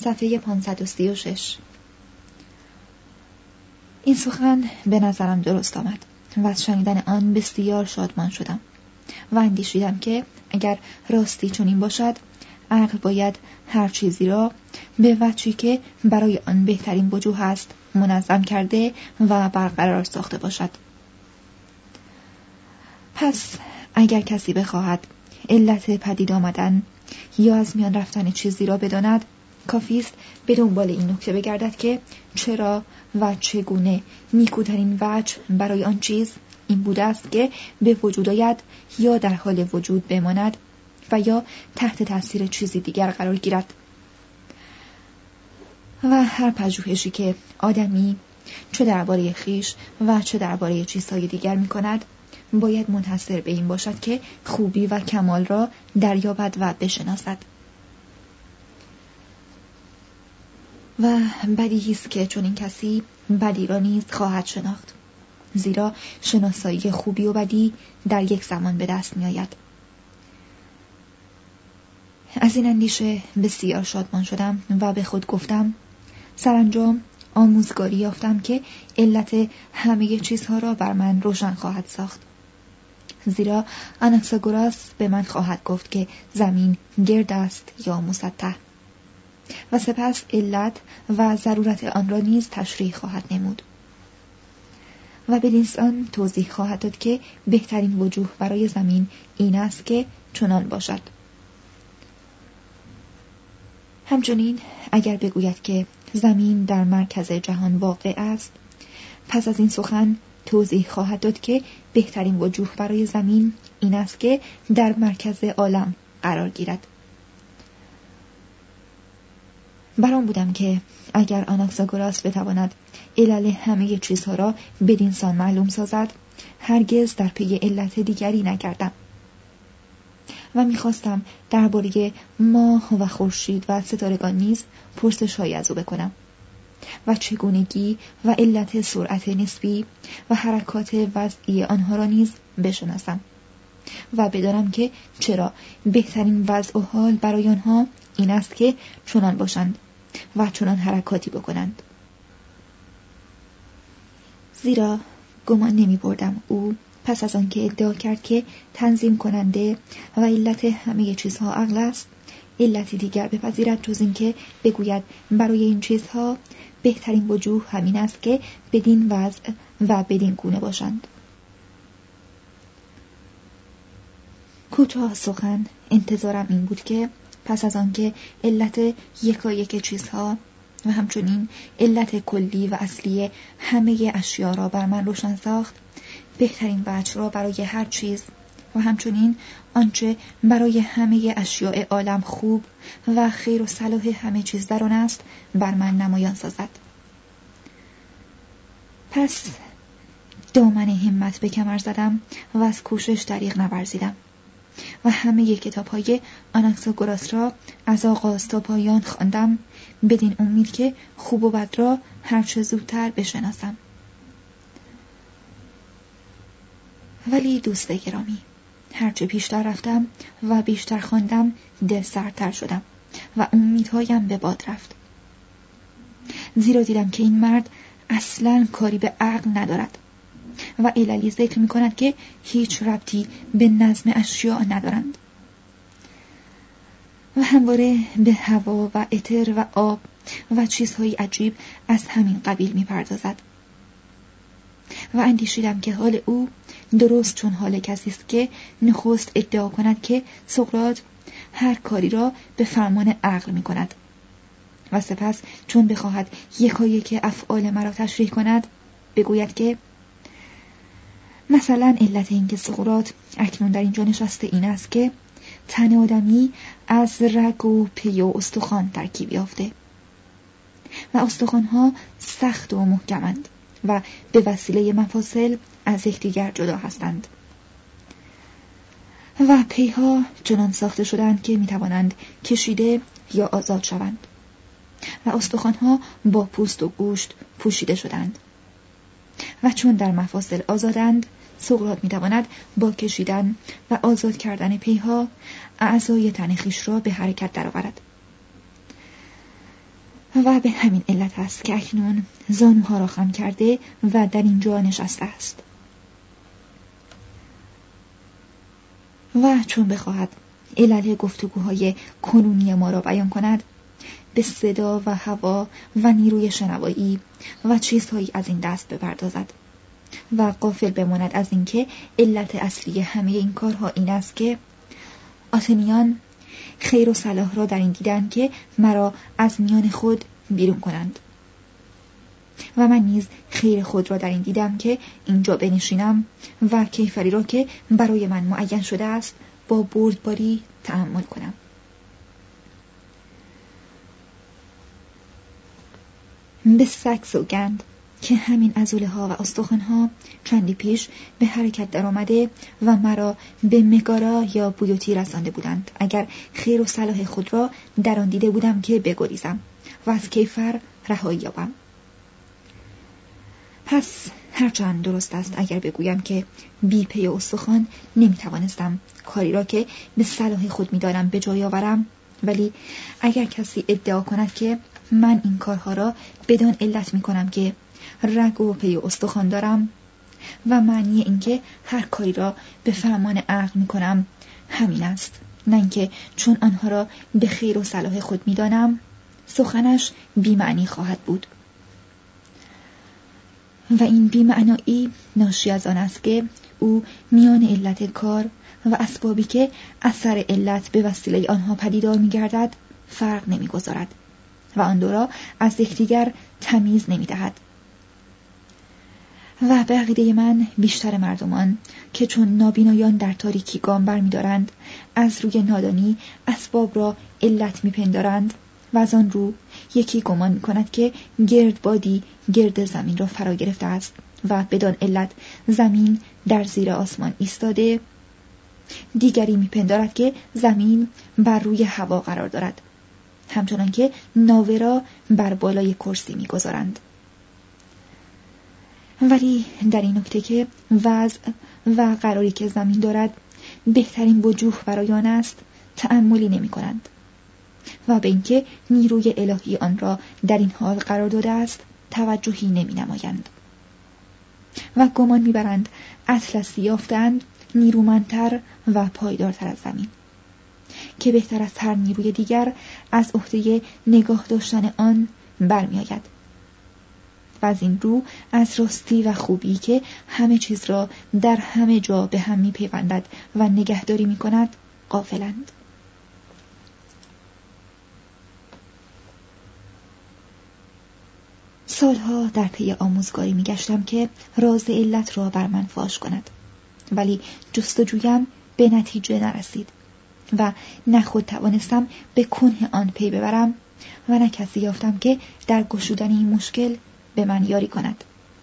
صفحه 536. این سخن به نظرم درست آمد و از شنیدن آن بسیار شادمان شدم و اندیشیدم که اگر راستی چنین باشد، عقل باید هر چیزی را به وجهی که برای آن بهترین وجوه است منظم کرده و برقرار ساخته باشد. پس اگر کسی بخواهد علت پدید آمدن یا از میان رفتن چیزی را بداند، کافی است به دنبال این نکته بگردد که چرا و چگونه نیکوترین وجه برای آن چیز این بوده است که به وجود آید یا در حال وجود بماند و یا تحت تاثیر چیزی دیگر قرار گیرد. و هر پژوهشی که آدمی چه درباره خویش و چه درباره چیزهای دیگر می کند باید منحصر به این باشد که خوبی و کمال را دریابد و بشناسد. و بدیهی است که چون این کسی بدی را نیز خواهد شناخت، زیرا شناسایی خوبی و بدی در یک زمان به دست می آید. از این اندیشه بسیار شادمان شدم و به خود گفتم سرانجام آموزگاری یافتم که علت همه چیزها را بر من روشن خواهد ساخت. زیرا آناکساگوراس به من خواهد گفت که زمین گرد است یا مسطح و سپس علت و ضرورت آن را نیز تشریح خواهد نمود و بدین سان توضیح خواهد داد که بهترین وجوه برای زمین این است که چنان باشد. همچنین اگر بگوید که زمین در مرکز جهان واقع است، پس از این سخن توضیح خواهد داد که بهترین وجوه برای زمین این است که در مرکز عالم قرار گیرد. برام بودم که اگر آناکساگوراس بتواند علل همه چیزها را بدین سان معلوم سازد، هرگز در پی علت دیگری نگردم و می‌خواستم درباره ماه و خورشید و ستارگان نیز پرسش‌هایی از او بکنم و چگونگی و علت سرعت نسبی و حرکات وضعی آنها را نیز بشناسم و بدانم که چرا بهترین وضع و حال برای آنها این است که چنان باشند و چنان حرکاتی بکنند. زیرا گمان نمی بردم او پس از آن که ادعا کرد که تنظیم کننده و علت همه چیزها عقل است، علتی دیگر بپذیرد جز این که بگوید برای این چیزها بهترین وجوه همین است که بدین وضع و بدین گونه باشند. کوتاه سخن انتظارم این بود که پس از آن که علت یکایک چیزها و همچنین علت کلی و اصلی همه اشیا را بر من روشن ساخت، بهترین وجه را برای هر چیز و همچنین آنچه برای همه اشیاء عالم خوب و خیر و صلاح همه چیز در آن است بر من نمایان سازد. پس دامن همت به کمر زدم و از کوشش دریغ نورزیدم و همه کتاب‌های آناکساگوراس را از آغاز تا پایان خواندم بدین امید که خوب و بد را هرچه زودتر بشناسم. ولی دوست گرامی، هرچه پیشتر رفتم و بیشتر خواندم دل سردتر شدم و امیدهایم به باد رفت، زیرا دیدم که این مرد اصلاً کاری به عقل ندارد و عللی ذکر می کند که هیچ ربطی به نظم اشیاء ندارند و همواره به هوا و اتر و آب و چیزهای عجیب از همین قبیل می پردازد و اندیشیدم که حال او درست چون حال کسی است که نخست ادعا کند که سقراط هر کاری را به فرمان عقل می کند و سپس چون بخواهد یکایک افعال مرا تشریح کند بگوید که مثلا علت این که سقراط اکنون در اینجا نشسته این است که تن آدمی از رگ و پی و استخوان ترکیب یافته و استخوان‌ها سخت و محکمند و به وسیله مفاصل از یکدیگر جدا هستند و پیها چنان ساخته شدند که میتوانند کشیده یا آزاد شوند و استخوان‌ها با پوست و گوشت پوشیده شدند و چون در مفاصل آزادند، سقراط میتواند با کشیدن و آزاد کردن پیها اعضای تن خویش را به حرکت درآورد و به همین علت است که اکنون زانوها را خم کرده و در اینجا نشسته است. و چون بخواهد علل گفتگوهای کنونی ما را بیان کند، به صدا و هوا و نیروی شنوایی و چیزهایی از این دست بپردازد و غافل بماند از اینکه علت اصلی همه این کارها این است که آتنیان خیر و صلاح را در این دیدند که مرا از میان خود بیرون کنند و من نیز خیر خود را در این دیدم که اینجا بنشینم و کیفری را که برای من معین شده است با بردباری تأمل کنم. به سگ سوگند که همین عضله ها و استخوان ها چندی پیش به حرکت در آمده و مرا به مگارا یا بویوتی رسانده بودند اگر خیر و صلاح خود را در آن دیده بودم که بگریزم و از کیفر رهایی یابم. پس هرچند درست است اگر بگویم که بی پی استخوان نمیتوانستم کاری را که به صلاح خود می‌دانم به جای آورم، ولی اگر کسی ادعا کند که من این کارها را بدان علت می‌کنم که رگ و پی استخوان دارم و معنی این که هر کاری را به فرمان عقل می‌کنم همین است، نه اینکه چون آنها را به خیر و صلاح خود می‌دانم، سخنش بی‌معنی خواهد بود. و این بی‌معنایی ناشی از آن است که او میان علت کار و اسبابی که اثر علت به وسیله آنها پدیدار می‌گردد فرق نمی‌گذارد و آن دو را از یکدیگر تمیز نمی‌دهد. و به عقیده من بیشتر مردمان که چون نابینایان در تاریکی گام برمی‌دارند از روی نادانی اسباب را علت می‌پندارند و از آن رو یکی گمان می‌کند که گردبادی گرد زمین را فرا گرفته است و بدان علت زمین در زیر آسمان ایستاده، دیگری می‌پندارد که زمین بر روی هوا قرار دارد، همچنان که ناوه را بر بالای کرسی می‌گذارند. ولی در این نکته که وضع و قراری که زمین دارد بهترین وجوه برای آن است تأملی نمی‌کنند و به اینکه نیروی الهی آن را در این حال قرار داده است توجهی نمی‌نمایند و گمان می‌برند اطلسی یافتند نیرومندتر و پایدارتر از زمین که بهتر از هر نیروی دیگر از عهده نگاه داشتن آن برمی‌آید و از این رو از راستی و خوبی که همه چیز را در همه جا به هم می‌پیوندد و نگهداری می‌کند غافلند. سالها در پی آموزگاری می‌گشتم که راز علت را بر من فاش کند، ولی جستجویم به نتیجه نرسید و نه خود توانستم به کنه آن پی ببرم و نه کسی یافتم که در گشودن این مشکل به من یاری کند.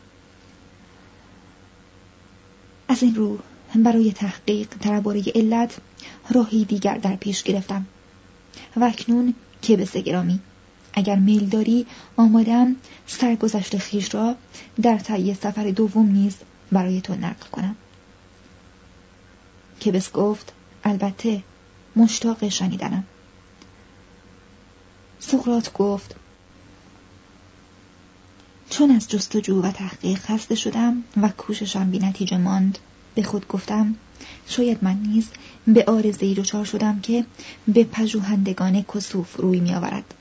از این رو برای تحقیق درباره علت راهی دیگر در پیش گرفتم و اکنون که به گرامی اگر میل داری آمادم سرگذشت خویش را در طی سفر دوم نیز برای تو نقل کنم. کبس گفت البته، مشتاق شنیدنم. سقراط گفت چون از جستجو و تحقیق خسته شدم و کوششم بی نتیجه ماند، به خود گفتم شاید من نیز به عارضه‌ای دچار شدم که به پژوهندگان کسوف روی می آورد.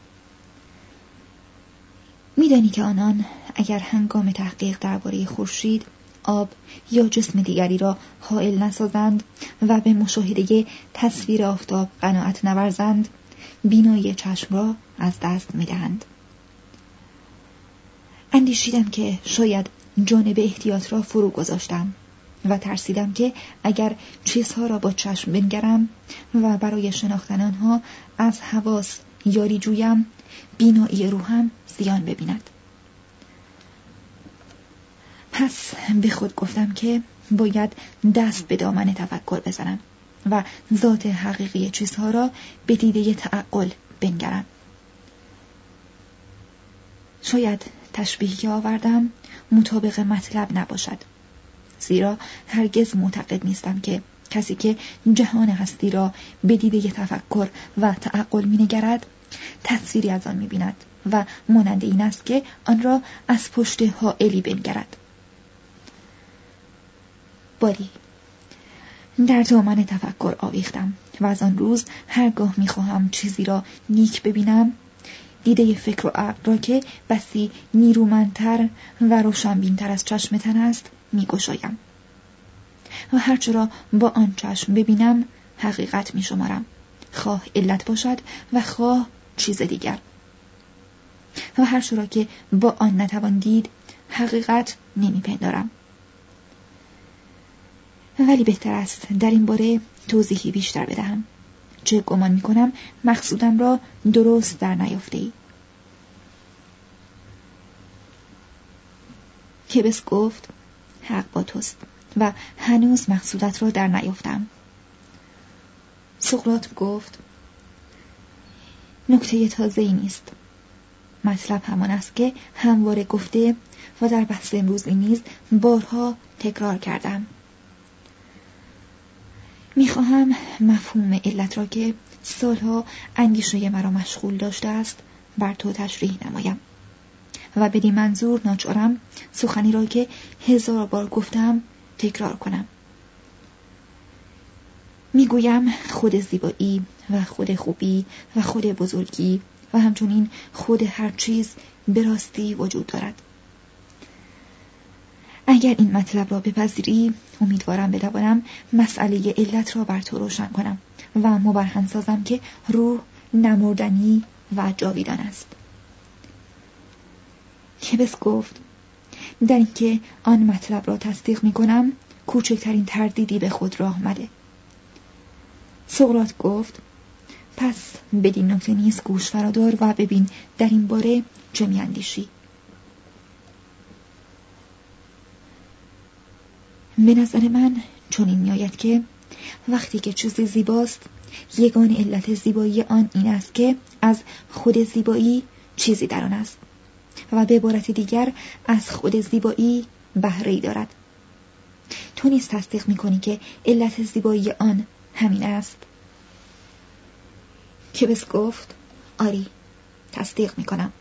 میدانی که آنان اگر هنگام تحقیق درباره خورشید، آب یا جسم دیگری را حائل نسازند و به مشاهده تصویر آفتاب قناعت نورزند، بینایی چشم را از دست می‌دهند. اندیشیدم که شاید جانب احتیاط را فرو گذاشتم و ترسیدم که اگر چیزها را با چشم بنگرم و برای شناختن آنها از حواس یاری جویم، بینایی روحم زیان ببیند. پس به خود گفتم که باید دست به دامن تفکر بزنم و ذات حقیقی چیزها را به دیده تعقل بنگرم. شاید تشبیهی که آوردم مطابق مطلب نباشد، زیرا هرگز معتقد نیستم که کسی که جهان هستی را به دیده تفکر و تعقل می نگرد تصویری از آن می‌بیند و مانند این است که آن را از پشت حائلی بنگرد. باری در دامن تفکر آویختم و از آن روز هرگاه می‌خواهم چیزی را نیک ببینم، دیده فکر و عقل را که بسی نیرومندتر و روشنبین‌تر از چشم تن است می‌گشایم و هرچه را با آن چشم ببینم حقیقت می‌شمارم، خواه علت باشد و خواه چیز دیگر، و هرچه را که با آن نتوان دید حقیقت نمی‌پندارم. ولی بهتر است در این باره توضیحی بیشتر بدهم، چه گمان می‌کنم مقصودم را درست در نیافته‌ای. کبس گفت حق با توست و هنوز مقصودت را در نیافتم. سقراط گفت نکته تازه‌ای نیست. مطلب همان است که همواره گفته و در بحث امروزی نیز بارها تکرار کردم. میخواهم مفهوم علت را که سالها اندیشه مرا مشغول داشته است بر تو تشریح نمایم و بدین منظور ناچارم سخنی را که 1000 بار گفتم تکرار کنم. میگویم خود زیبایی و خود خوبی و خود بزرگی و همچنین خود هر چیز به راستی وجود دارد. اگر این مطلب را بپذیری امیدوارم بتوانم مسئله علت را بر تو روشن کنم و مبرهن سازم که روح نمردنی و جاویدان است. کبس گفت در اینکه آن مطلب را تصدیق می کنم کوچکترین تردیدی به خود راه مده. سقراط گفت پس بدین نکته نیز گوش فرادار و ببین در این باره چه می اندیشی. به نظر من چنین می آید که وقتی که چیزی زیباست یگان علت زیبایی آن این است که از خود زیبایی چیزی در آن است و به عبارت دیگر از خود زیبایی بهره‌ای دارد. تو نیز تصدیق می کنی که علت زیبایی آن همین است. کبس گفت آری تصدیق می کنم.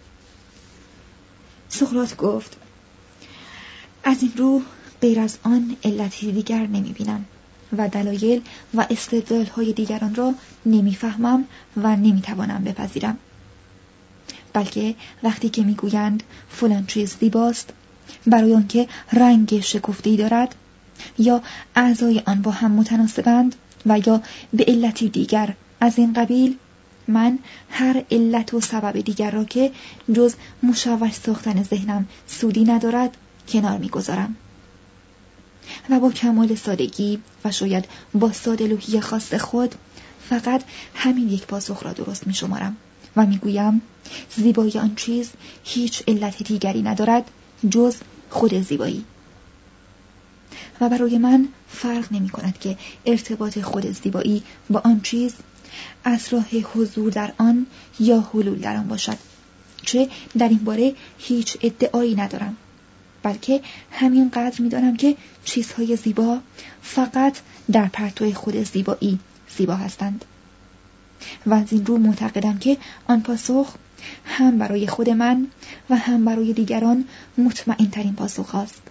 سقراط گفت از این رو غیر از آن علتی دیگر نمی بینم و دلایل و استدلال‌های دیگران را نمی فهمم و نمی توانم بپذیرم. بلکه وقتی که می گویند فلان چیز زیباست برای آنکه رنگ شکفته‌ای دارد یا اعضای آن با هم متناسبند و یا به علتی دیگر از این قبیل، من هر علت و سبب دیگر را که جز مشوش ساختن ذهنم سودی ندارد کنار می‌گذارم و با کمال سادگی و شاید با ساده‌لوحی خاص خود فقط همین یک پاسخ را درست می‌شمارم و می‌گویم زیبایی آن چیز هیچ علت دیگری ندارد جز خود زیبایی. و برای من فرق نمی‌کند که ارتباط خود زیبایی با آن چیز از راه حضور در آن یا حلول در آن باشد، چه در این باره هیچ ادعایی ندارم، بلکه همین قدر می‌دانم که چیزهای زیبا فقط در پرتو خود زیبایی زیبا هستند و از این رو معتقدم که آن پاسخ هم برای خود من و هم برای دیگران مطمئن ترین پاسخ است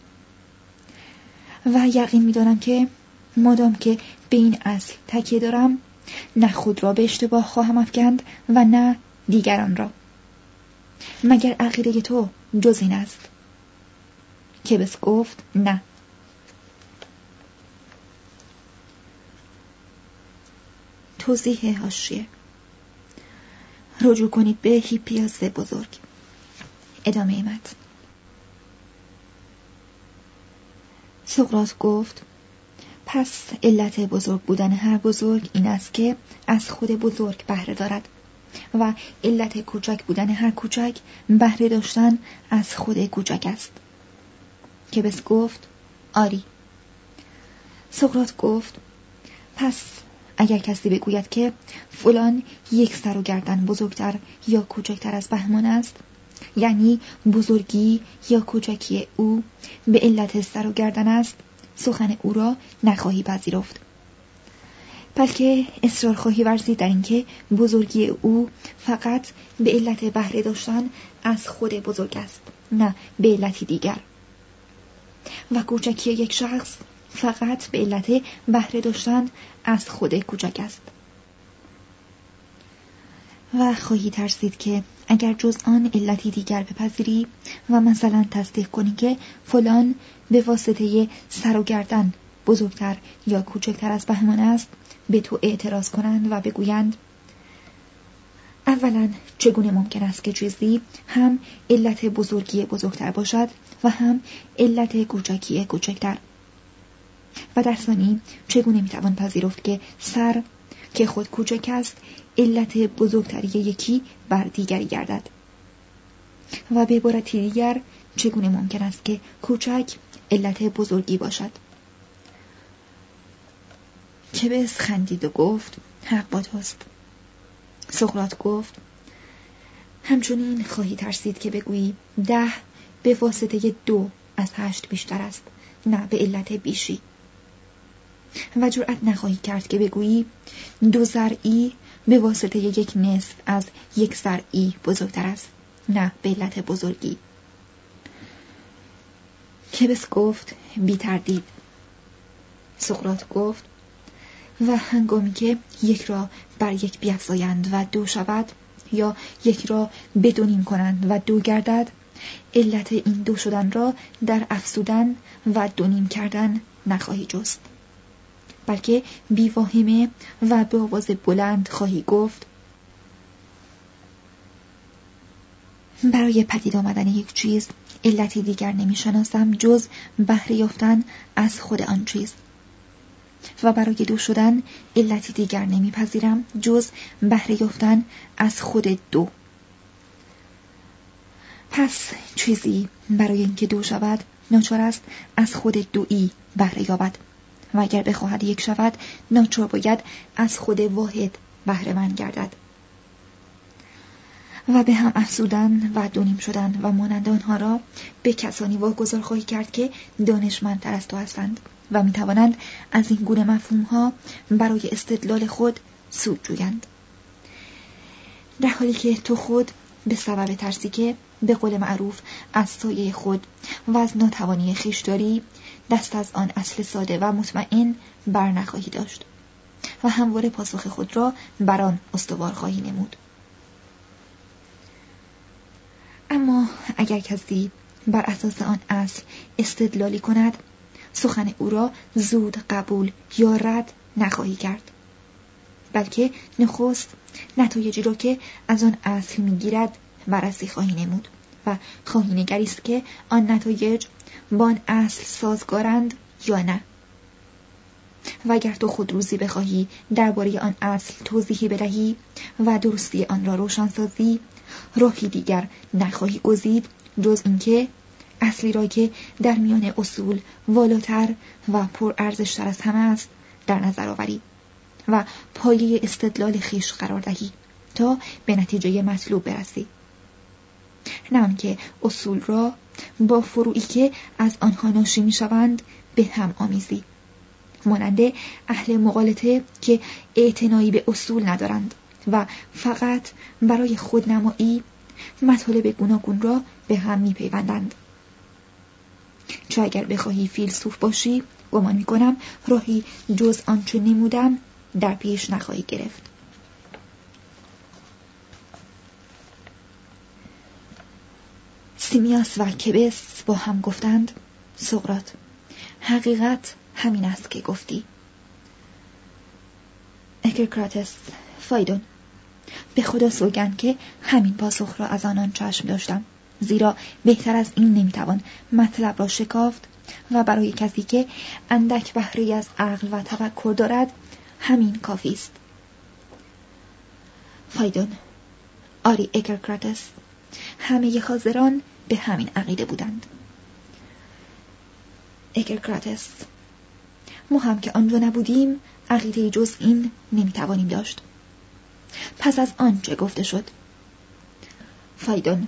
و یقین می‌دانم که مادام که به این اصل تکیه دارم نه خود را به اشتباه خواهم افکند و نه دیگران را. مگر عقیده تو جز این است؟ کبس گفت نه. توضیح حاشیه: رجوع کنید به هیپیاس بزرگ. ادامه متن. سقراط گفت پس علت بزرگ بودن هر بزرگ این است که از خود بزرگ بهره دارد و علت کوچک بودن هر کوچک بهره داشتن از خود کوچک است. کبس گفت آری. سقراط گفت پس اگر کسی بگوید که فلان یک سر و گردن بزرگتر یا کوچکتر از بهمان است، یعنی بزرگی یا کوچکی او به علت سر و گردن است، سخن او را نخواهی پذیرفت. بلکه اصرار خواهی ورزید در اینکه بزرگی او فقط به علت بهره داشتن از خود بزرگ است، نه به علتی دیگر، و کوچکی یک شخص فقط به علت بهره داشتن از خود کوچک است. و خواهی ترسید که اگر جز آن علتی دیگر بپذیری و مثلا تصدیق کنی که فلان به واسطه سر و گردن بزرگتر یا کوچکتر از بهمان است، به تو اعتراض کنند و بگویند اولا چگونه ممکن است که چیزی هم علت بزرگی بزرگتر باشد و هم علت کوچکی کوچکتر، و در ثانی چگونه میتوان پذیرفت که سر که خود کوچک است علت بزرگتری یکی بر دیگری گردد، و به عبارتی دیگر چگونه ممکن است که کوچک علت بزرگی باشد. کبس خندید و گفت حق با توست. سقراط گفت همچنین خواهی ترسید که بگویی 10 به واسطه 2 از 8 بیشتر است، نه به علت بیشی، و جرأت نخواهی کرد که بگویی 2 ضرعی به واسطه 1 نصف از 1 ضرعی بزرگتر است، نه به علت بزرگی. کبس گفت بی تردید. سقراط گفت و هنگامی که 1 را بر 1 بیفزایند و 2 شود، یا 1 را به 2 نیم کنند و 2 گردد، علت این 2 شدن را در افزودن و 2 نیم کردن نخواهی جست، بلکه بی واهمه و به آواز بلند خواهی گفت برای پدید آمدن یک چیز علتی دیگر نمی‌شناسم جز بهره یافتن از خود آن چیز، و برای 2 شدن علتی دیگر نمیپذیرم جز بهره یافتن از خود 2. پس چیزی برای اینکه 2 شود ناچار است از خود 2 بهره یابد، و اگر بخواهد 1 شود ناچار باید از خود واحد بهره مند گردد، و به هم افزودن و 2 نیم شدن و مانند آنها را به کسانی واگذار خواهی کرد که دانشمندتر از تو هستند و میتوانند از این گونه مفهوم‌ها برای استدلال خود سود جویند، در حالی که تو خود به سبب ترسی که به قول معروف از سایه خود و از ناتوانی خویش داری، دست از آن اصل ساده و مطمئن بر نخواهی داشت و همواره پاسخ خود را بر آن استوار خواهی نمود. اما اگر کسی بر اساس آن اصل استدلالی کند، سخن او را زود قبول یا رد نخواهی کرد، بلکه نخست نتایجی را که از آن اصل میگیرد بررسی خواهی نمود و خواهی نگریست که آن نتایج با آن اصل سازگارند یا نه. و اگر تو خود روزی بخواهی درباره آن اصل توضیحی بدهی و درستی آن را روشن سازی، راهی دیگر نخواهی گزید جز اینکه اصلی را که در میان اصول والاتر و پر ارزشتر از همه است در نظر آوری و پایه استدلال خویش قرار دهی تا به نتیجه مطلوب برسی، نه آنکه اصول را با فروعی که از آنها ناشی می‌شوند به هم آمیزی، مانند اهل مغالطه که اعتنایی به اصول ندارند و فقط برای خودنمایی مطالب گوناگون را به هم می‌پیوندند. چه اگر بخواهی فیلسوف باشی، گمان می‌کنم راهی جز آنچه نمودم در پیش نخواهی گرفت. سیمیاس و کبس با هم گفتند سقراط، حقیقت همین است که گفتی. اکرکراتس: فایدون، به خدا سوگند که همین پاسخ را از آنان چشم داشتم، زیرا بهتر از این نمیتوان مطلب را شکافت و برای کسی که اندک بهره از عقل و تفکر دارد همین کافی است. فایدون: آری اکرکراتس، همه حاضران به همین عقیده بودند. اکرکراتس: ما هم که آنجا نبودیم عقیده جز این نمیتوانیم داشت. پس از آن چه گفته شد؟ فایدون: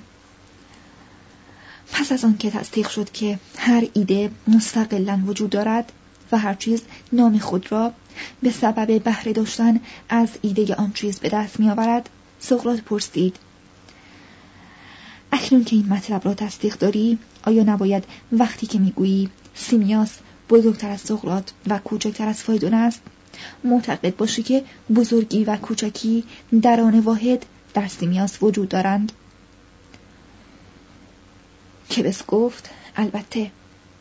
پس از آن که تصدیق شد که هر ایده مستقلاً وجود دارد، و هر چیز نام خود را به سبب بهره داشتن از ایده آن چیز به دست می آورد، سقراط پرسید: اکنون که این مطلب را تصدیق داری، آیا نباید وقتی که میگویی سیمیاس بزرگتر از سقراط و کوچکتر از فایدون است، معتقد باشی که بزرگی و کوچکی در آن واحد در سیمیاس وجود دارند؟ کبس گفت: البته.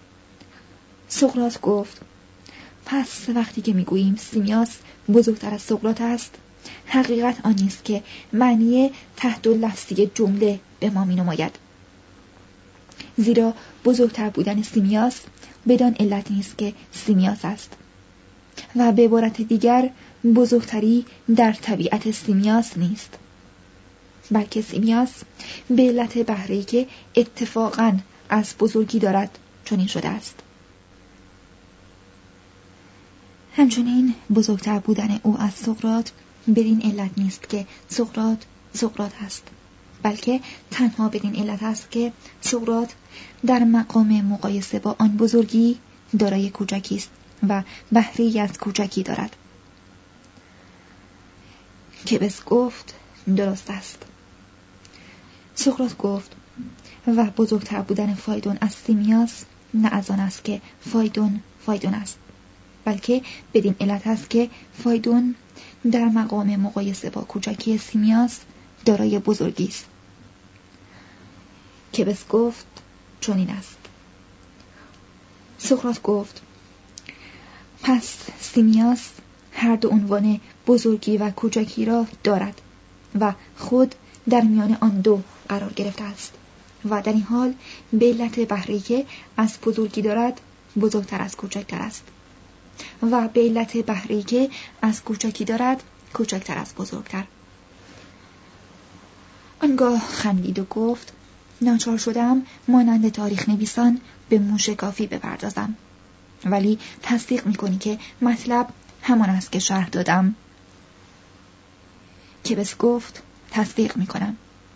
سقراط گفت: پس وقتی که میگوییم سیمیاس بزرگتر از سقراط است، حقیقت آن نیست که معنی تحت لفظی جمله به ما می‌نماید. زیرا بزرگتر بودن سیمیاس بدان علت نیست که سیمیاس است، و به عبارت دیگر بزرگتری در طبیعت سیمیاس نیست، بلکه سیمیاس به علت بهره‌ای که اتفاقاً از بزرگی دارد چنین شده است. همچنین بزرگتر بودن او از سقراط بدین علت نیست که سقراط است، بلکه تنها بدین علت است که سقراط در مقام مقایسه با آن بزرگی دارای کوچکی است و بهره‌ای از کوچکی دارد. کبس گفت: درست است. سقراط گفت: و بزرگتر بودن فایدون از سیمیاس نه از آن است که فایدون است، بلکه بدین علت است که فایدون در مقام مقایسه با کوچکی سیمیاس دارای بزرگی است. کبس گفت: چنین است. سقراط گفت: پس سیمیاس هر دو عنوان بزرگی و کوچکی را دارد و خود در میان آن دو قرار گرفته است و در این حال به علت بهره‌ای که از بزرگی دارد بزرگتر از کوچکتر است و به علت بهره‌ای که از کوچکی دارد کوچکتر از بزرگتر. آنگاه خندید و گفت: ناچار شدم مانند تاریخ نویسان به موشکافی بپردازم، ولی تصدیق می‌کنی که مطلب همان است که شرح دادم؟ کبس گفت: تصدیق می‌کنم.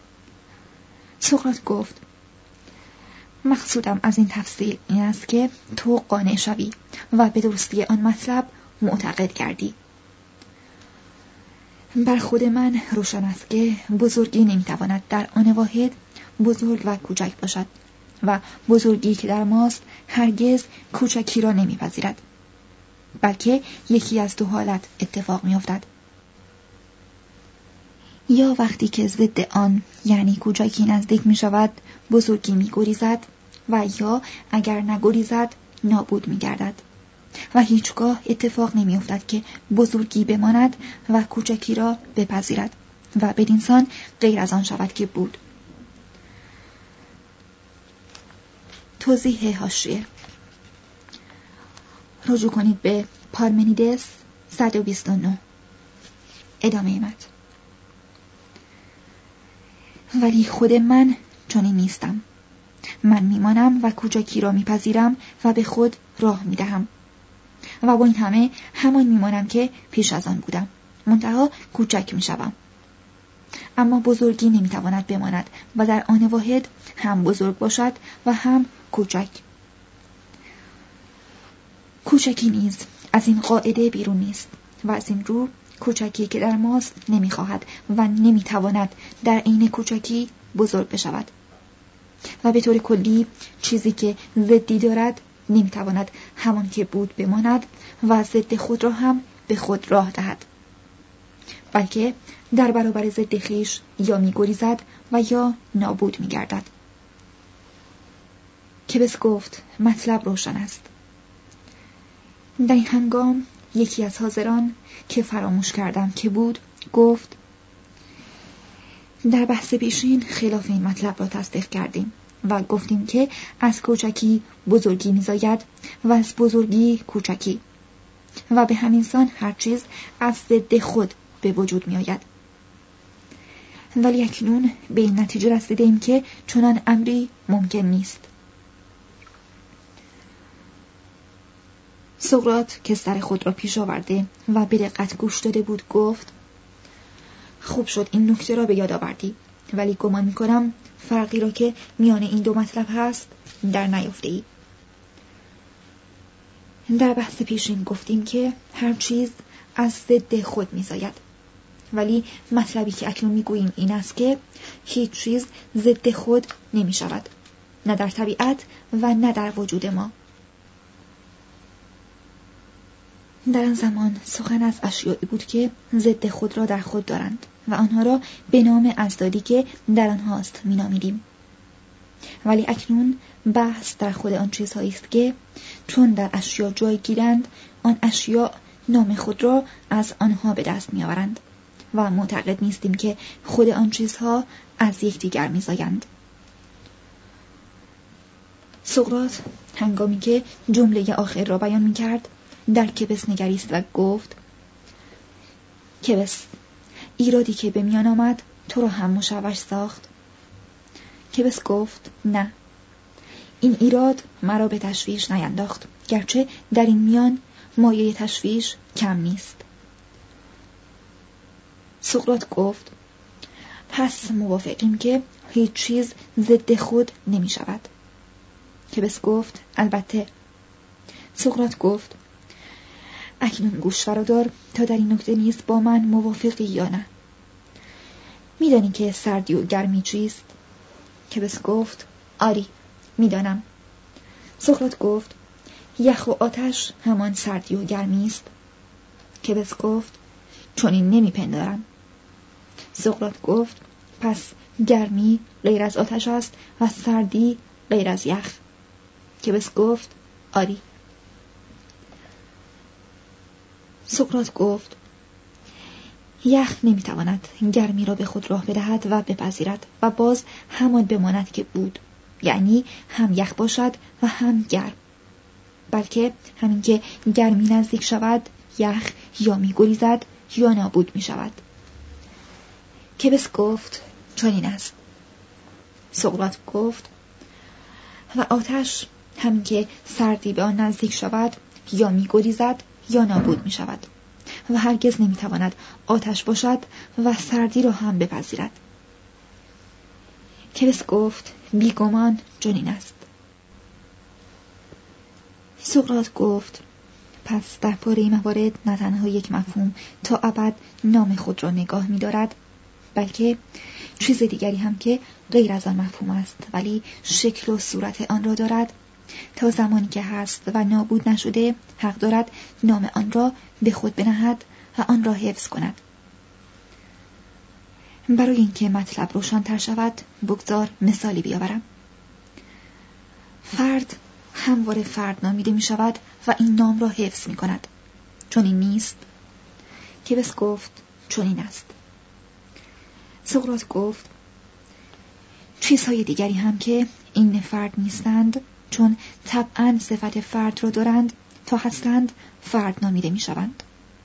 سقراط گفت: مقصودم از این تفصیل این است که تو قانع شوی و به درستی آن مطلب معتقد گردی. بر خود من روشن است که بزرگی نمیتواند در آن واحد بزرگ و کوچک باشد و بزرگی که در ماست هرگز کوچکی را نمیپذیرد، بلکه یکی از دو حالت اتفاق میافتد: یا وقتی که ضد آن یعنی کوچکی نزدیک می شود بزرگی می گریزد، و یا اگر نگریزد نابود می گردد و هیچگاه اتفاق نمی افتد که بزرگی بماند و کوچکی را بپذیرد و بدینسان غیر از آن شود که بود. توضیح حاشیه: رجوع کنید به پارمنیدس 129. ادامه متن. ولی خود من چنین نیستم. من میمانم و کوچکی را میپذیرم و به خود راه میدهم و با این همه همان میمانم که پیش از آن بودم، منتها کوچک میشوم. اما بزرگی نمیتواند بماند و در آن واحد هم بزرگ باشد و هم کوچک. کوچکی نیز از این قاعده بیرون نیست و از این رو کوچکی که در ماست نمیخواهد و نمیتواند در عین کوچکی بزرگ بشود و به طور کلی چیزی که ضدی دارد نمیتواند همان که بود بماند و ضد خود را هم به خود راه دهد، بلکه در برابر ضد خویش یا میگریزد و یا نابود میگردد. کبس گفت: مطلب روشن است. در این هنگام یکی از حاضران که فراموش کردم که بود گفت: در بحث پیشین خلاف این مطلب را تصدیق کردیم و گفتیم که از کوچکی بزرگی میزاید و از بزرگی کوچکی و به همین سان هر چیز از ضد خود به وجود می آید. ولی اکنون به این نتیجه رسیدیم که چنان امری ممکن نیست. سقراط که سر خود را پیش آورده و به دقت گوش داده بود گفت: خوب شد این نکته را به یاد آوردی، ولی گمان می‌کنم فرقی را که میان این دو مطلب هست در نیافته‌ای. در بحث پیشین گفتیم که هر چیز از ضد خود می‌زاید، ولی مطلبی که اکنون می‌گوییم این است که هیچ چیز ضد خود نمی‌شود، نه در طبیعت و نه در وجود ما. در آن زمان سخن از اشیایی بود که ضد خود را در خود دارند و آنها را به نام اضدادی که در آنهاست می‌نامیدیم. ولی اکنون بحث در خود آن چیزهایی است که چون در اشیا جای گیرند، آن اشیا نام خود را از آنها به دست می‌آورند و معتقد نیستیم که خود آن چیزها از یکدیگر می‌زایند. سقراط هنگامی که جمله آخر را بیان می‌کرد در کبس نگریست و گفت: کبس، ایرادی که به میان آمد تو را هم مشوش ساخت؟ کبس گفت: نه، این ایراد مرا به تشویش نینداخت، گرچه در این میان مایه تشویش کم نیست. سقراط گفت: پس موافقیم که هیچ چیز ضد خود نمی شود. کبس گفت: البته. سقراط گفت: اکنون گوش فرادار تا در این نکته نیز با من موافقی یا نه. میدانی که سردی و گرمی چیست؟ کبس گفت: آری، میدانم. سقراط گفت: یخ و آتش همان سردی و گرمی است؟ کبس گفت: چنین نمیپندارم. سقراط گفت: پس گرمی غیر از آتش است و سردی غیر از یخ؟ کبس گفت: آری. سقراط گفت: یخ نمیتواند گرمی را به خود راه بدهد و بپذیرد و باز همان بماند که بود، یعنی هم یخ باشد و هم گرم، بلکه همین که گرمی نزدیک شود یخ یا می‌گریزد یا نابود می‌شود. کبس گفت: چنین است. سقراط گفت: و آتش همین که سردی به آن نزدیک شود یا می‌گریزد یا نابود می‌شود و هرگز نمی‌تواند آتش باشد و سردی را هم بپذیرد. کبس گفت: بیگمان چنین است. سقراط گفت: پس در پاره موارد نه تنها یک مفهوم تا ابد نام خود را نگاه می‌دارد، بلکه چیز دیگری هم که غیر از آن مفهوم است ولی شکل و صورت آن را دارد، تا زمانی که هست و نابود نشده حق دارد نام آن را به خود بنهد و آن را حفظ کند. برای اینکه مطلب روشن‌تر شود بگذار مثالی بیاورم. فرد همواره فرد نامیده می شود و این نام را حفظ می کند. چون این نیست؟ کبس گفت: چون این است. سقراط گفت: چیزهای دیگری هم که این فرد نیستند، چون طبعاً صفت فرد را دارند تا هستند فرد نامیده می شوند.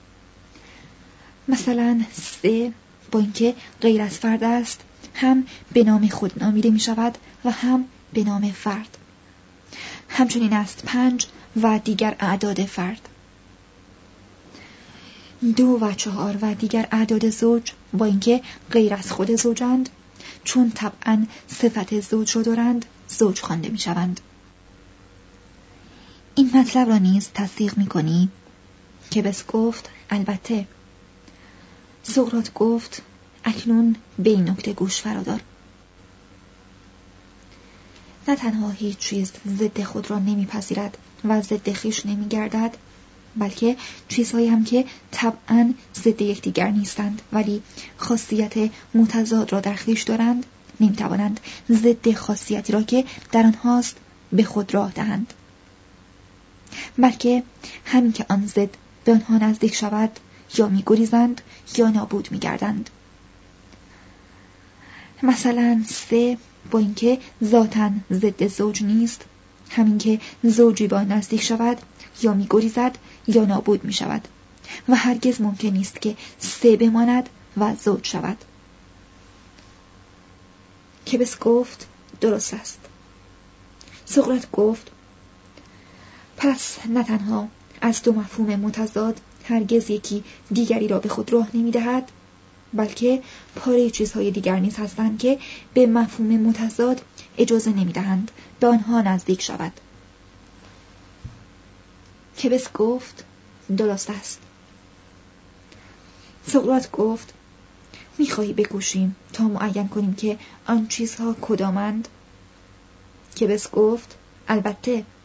مثلا سه با اینکه غیر از فرد است هم به نام خود نامیده می شود و هم به نام فرد. همچنین است 5 و دیگر اعداد فرد. 2 و 4 و دیگر اعداد زوج با اینکه غیر از خود زوجند، چون طبعاً صفت زوج را دارند زوج خوانده می شوند. این مطلب را نیز تصدیق می کنی؟ کبس گفت: البته. سقراط گفت: اکنون به این نکته گوش فرادار. نه تنها هیچ چیز ضد خود را نمیپذیرد و ضد خویش نمیگردد، بلکه چیزهایی هم که طبعاً ضد یکدیگر نیستند ولی خاصیت متضاد را در خویش دارند، نمیتوانند ضد خاصیتی را که در آنهاست به خود راه دهند، بلکه همین که آن ضد به آنها نزدیک شود یا میگریزند یا نابود میگردند. مثلا 3 با اینکه ذاتاً ضد زوج نیست، همین که زوجی با نزدیک شود یا میگریزد یا نابود می شود و هرگز ممکن نیست که 3 بماند و زوج شود. کبس گفت: درست است. سقراط گفت: پس نه تنها از 2 مفهوم متضاد هرگز یکی دیگری را به خود راه نمی دهد، بلکه پاره چیزهای دیگر نیز هستند که به مفهوم متضاد اجازه نمی دهند به آنها نزدیک شود. کبس گفت درست است. سقراط گفت میخواهی بکوشیم تا معین کنیم که آن چیزها کدامند؟ کبس گفت البته.